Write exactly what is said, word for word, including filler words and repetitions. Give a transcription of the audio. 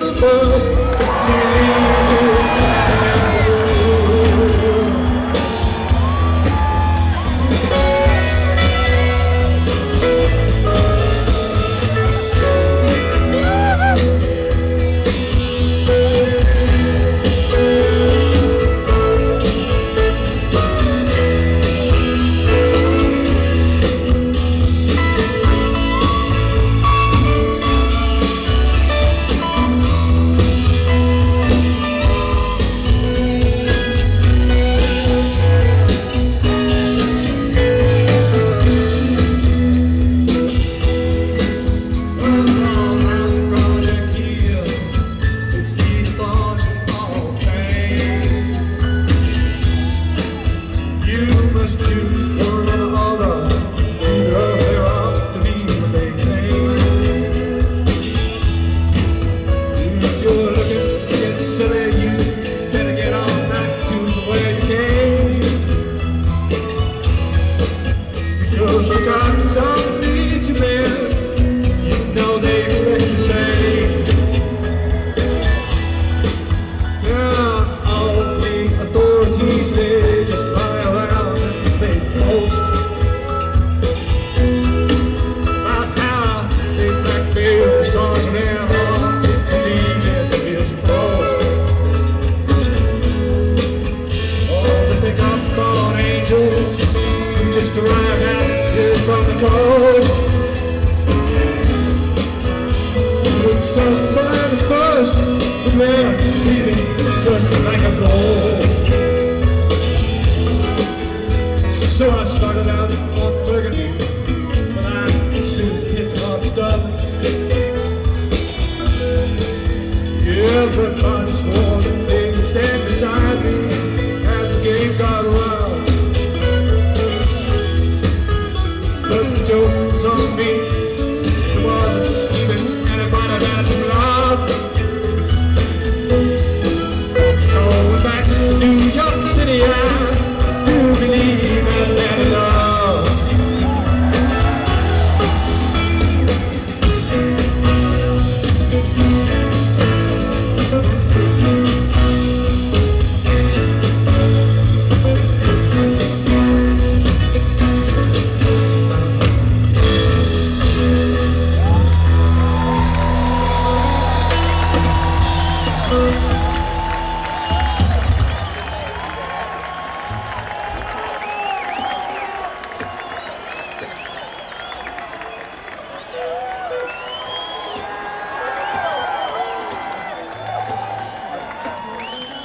first to leave you. Those regards don't need to mend. You know they expect the same. Yeah, all the authorities, they just lie around and they boast about how they blackmail the stars in their heart and believe it is boast. Oh, to pick up fallen angels who just arrived out from the coast. With some fun first, but left feeling just like a ghost. So I started out